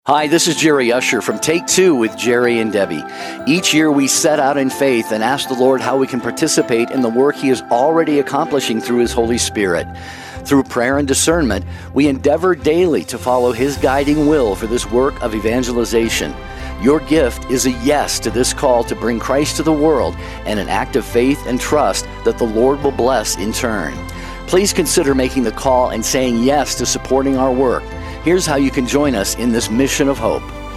Hi, this is Jerry Usher from Take Two with Jerry and Debbie. Each year we set out in faith and ask the Lord how we can participate in the work He is already accomplishing through His Holy Spirit. Through prayer and discernment, we endeavor daily to follow His guiding will for this work of evangelization. Your gift is a yes to this call to bring Christ to the world and an act of faith and trust that the Lord will bless in turn. Please consider making the call and saying yes to supporting our work. Here's how you can join us in this mission of hope.